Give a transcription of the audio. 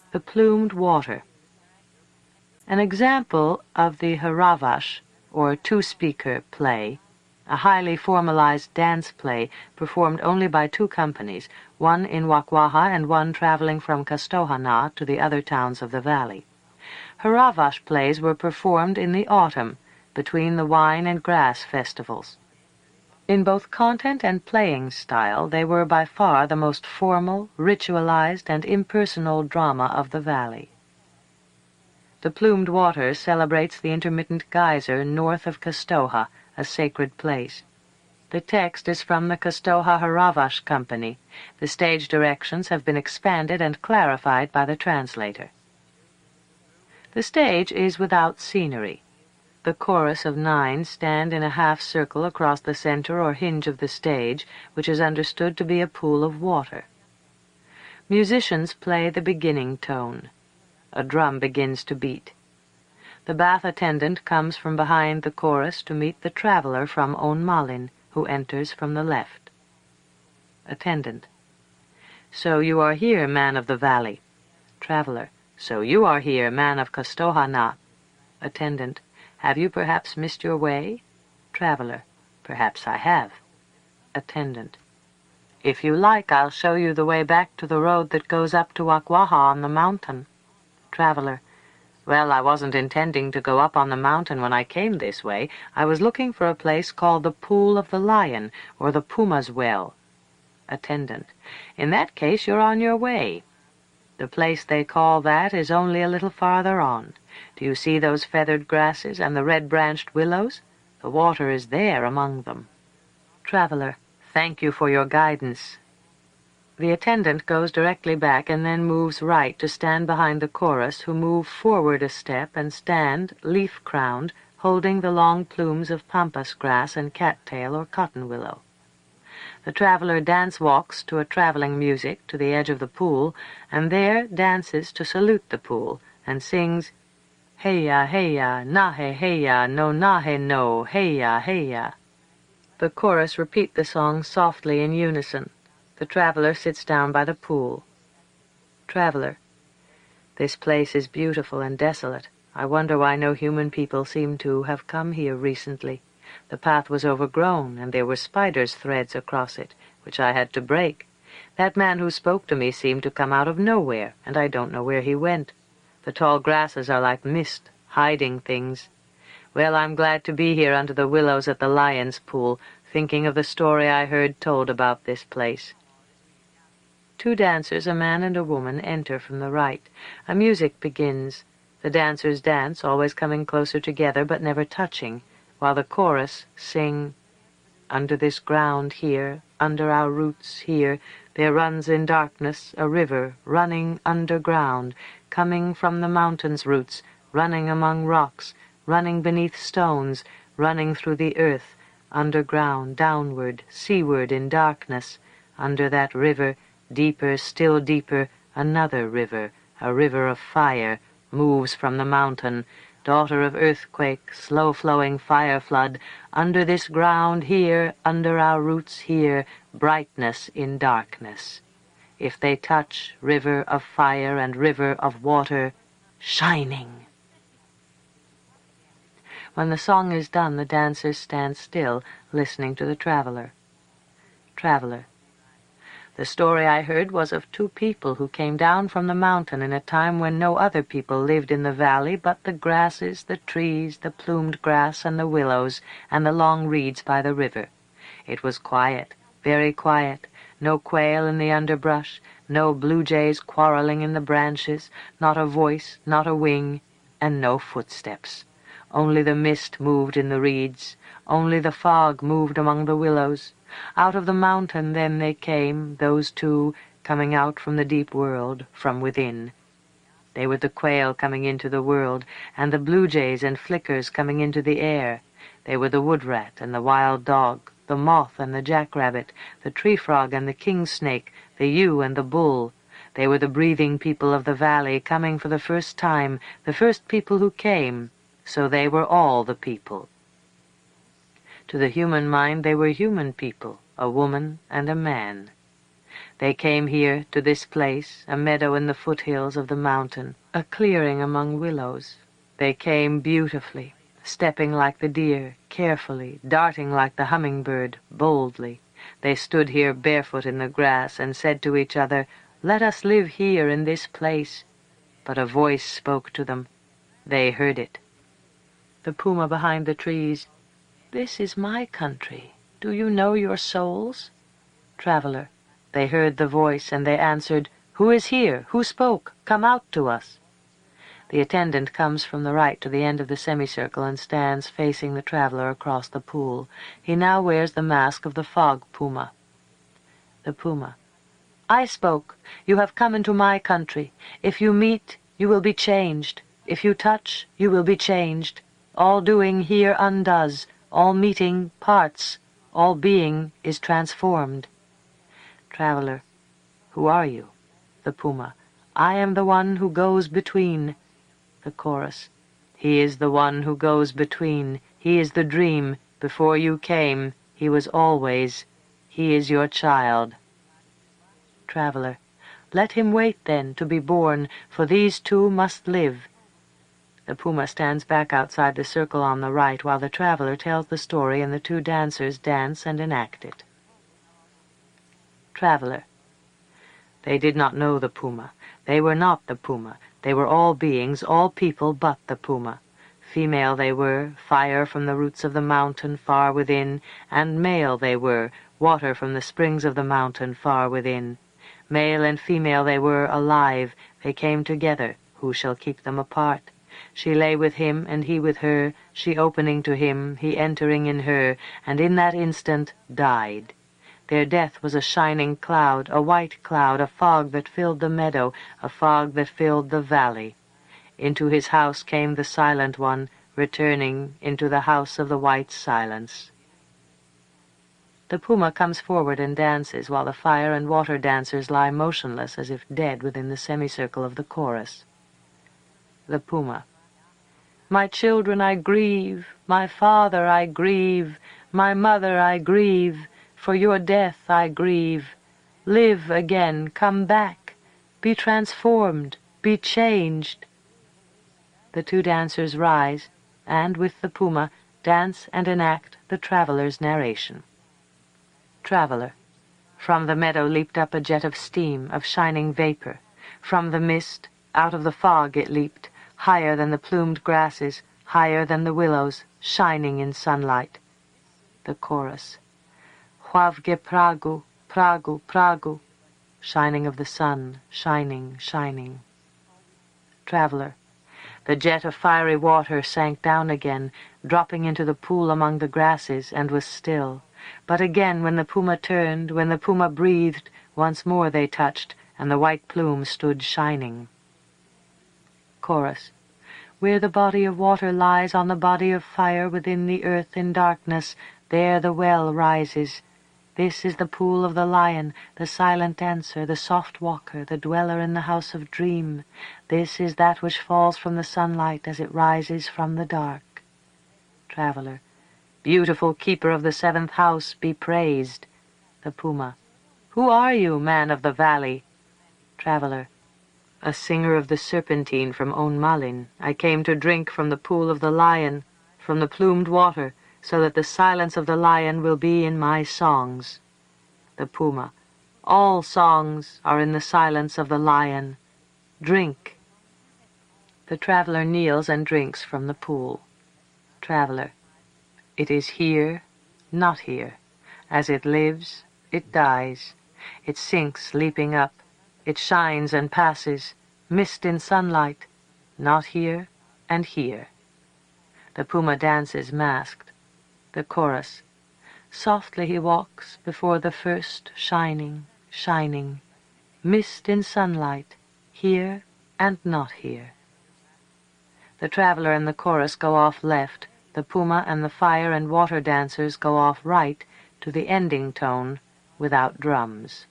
The Plumed Water. An example of the Haravash, or two-speaker play, a highly formalized dance play performed only by two companies, one in Wakwaha and one traveling from Kastohana to the other towns of the valley. Haravash plays were performed in the autumn, between the wine and grass festivals. In both content and playing style, they were by far the most formal, ritualized, and impersonal drama of the valley. The Plumed Water celebrates the intermittent geyser north of Kastoha, a sacred place. The text is from the Kastoha Haravash Company. The stage directions have been expanded and clarified by the translator. The stage is without scenery. The chorus of 9 stand in a half-circle across the center or hinge of the stage, which is understood to be a pool of water. Musicians play the beginning tone. A drum begins to beat. The bath attendant comes from behind the chorus to meet the traveler from Onmalin, who enters from the left. Attendant. So you are here, man of the valley. Traveler. So you are here, man of Kastohana. Attendant. Have you perhaps missed your way? Traveler. Perhaps I have. Attendant. If you like, I'll show you the way back to the road that goes up to Wakwaha on the mountain. Traveler. Well, I wasn't intending to go up on the mountain when I came this way. I was looking for a place called the Pool of the Lion, or the Puma's Well. Attendant. In that case, you're on your way. The place they call that is only a little farther on. Do you see those feathered grasses and the red-branched willows? The water is there among them. Traveler. Thank you for your guidance. The attendant goes directly back and then moves right to stand behind the chorus, who move forward a step and stand, leaf-crowned, holding the long plumes of pampas grass and cattail or cotton willow. The traveler dance-walks to a traveling music to the edge of the pool, and there dances to salute the pool, and sings, "Heya, heya, nahe, heya, no nahe, no, heya, heya." The chorus repeat the song softly in unison. The traveler sits down by the pool. Traveler. This place is beautiful and desolate. I wonder why no human people seem to have come here recently. The path was overgrown, and there were spiders' threads across it, which I had to break. That man who spoke to me seemed to come out of nowhere, and I don't know where he went. The tall grasses are like mist, hiding things. Well, I'm glad to be here under the willows at the Lion's Pool, thinking of the story I heard told about this place. Two dancers, a man and a woman, enter from the right. A music begins. The dancers dance, always coming closer together but never touching, while the chorus sing, "Under this ground here, under our roots here, there runs in darkness a river running underground, coming from the mountain's roots, running among rocks, running beneath stones, running through the earth, underground, downward, seaward in darkness. Under that river, deeper, still deeper, another river, a river of fire, moves from the mountain, daughter of earthquake, slow-flowing fire flood, under this ground here, under our roots here, brightness in darkness. If they touch, river of fire and river of water, shining." When the song is done, the dancers stand still, listening to the traveler. Traveler. The story I heard was of two people who came down from the mountain in a time when no other people lived in the valley but the grasses, the trees, the plumed grass, and the willows, and the long reeds by the river. It was quiet, very quiet, no quail in the underbrush, no blue jays quarreling in the branches, not a voice, not a wing, and no footsteps. Only the mist moved in the reeds, only the fog moved among the willows. Out of the mountain then they came, those two, coming out from the deep world, from within. They were the quail coming into the world, and the blue jays and flickers coming into the air. They were the wood rat and the wild dog, the moth and the jackrabbit, the tree frog and the king snake, the ewe and the bull. They were the breathing people of the valley, coming for the first time, the first people who came. So they were all the people. To the human mind they were human people, a woman and a man. They came here, to this place, a meadow in the foothills of the mountain, a clearing among willows. They came beautifully, stepping like the deer, carefully, darting like the hummingbird, boldly. They stood here barefoot in the grass and said to each other, "Let us live here in this place." But a voice spoke to them. They heard it. The puma behind the trees. "This is my country. Do you know your souls?" Traveler. They heard the voice, and they answered, "Who is here? Who spoke? Come out to us." The attendant comes from the right to the end of the semicircle and stands facing the traveler across the pool. He now wears the mask of the fog puma. The puma. "I spoke. You have come into my country. If you meet, you will be changed. If you touch, you will be changed. All doing here undoes. All meeting parts. All being is transformed." Traveler. Who are you? The puma. "I am the one who goes between." The chorus. He is the one who goes between. He is the dream. Before you came, he was always. He is your child. Traveler. Let him wait, then, to be born, for these two must live. The puma stands back outside the circle on the right, while the traveler tells the story and the two dancers dance and enact it. Traveler. They did not know the puma. They were not the puma. They were all beings, all people but the puma. Female they were, fire from the roots of the mountain far within, and male they were, water from the springs of the mountain far within. Male and female they were, alive. They came together. Who shall keep them apart? She lay with him, and he with her, she opening to him, he entering in her, and in that instant died. Their death was a shining cloud, a white cloud, a fog that filled the meadow, a fog that filled the valley. Into his house came the silent one, returning into the house of the white silence. The puma comes forward and dances, while the fire and water dancers lie motionless as if dead within the semicircle of the chorus. The puma. My children I grieve, my father I grieve, my mother I grieve, for your death I grieve. Live again, come back, be transformed, be changed. The two dancers rise, and with the puma dance and enact the traveler's narration. Traveler. From the meadow leaped up a jet of steam, of shining vapor. From the mist, out of the fog it leaped, higher than the plumed grasses, higher than the willows, shining in sunlight. The chorus. Huavge pragu, pragu, pragu, shining of the sun, shining, shining. Traveler. The jet of fiery water sank down again, dropping into the pool among the grasses, and was still. But again, when the puma turned, when the puma breathed, once more they touched, and the white plume stood shining. Chorus. Where the body of water lies on the body of fire within the earth in darkness, there the well rises. This is the pool of the lion, the silent dancer, the soft walker, the dweller in the house of dream. This is that which falls from the sunlight as it rises from the dark. Traveler. Beautiful keeper of the seventh house, be praised. The puma. Who are you, man of the valley? Traveler. A singer of the serpentine from Onmalin. I came to drink from the pool of the lion, from the plumed water, so that the silence of the lion will be in my songs. The puma. All songs are in the silence of the lion. Drink. The traveler kneels and drinks from the pool. Traveler. It is here, not here. As it lives, it dies. It sinks, leaping up. It shines and passes, mist in sunlight, not here and here. The puma dances masked. The chorus. Softly he walks before the first shining, shining. Mist in sunlight, here and not here. The traveler and the chorus go off left. The puma and the fire and water dancers go off right to the ending tone without drums.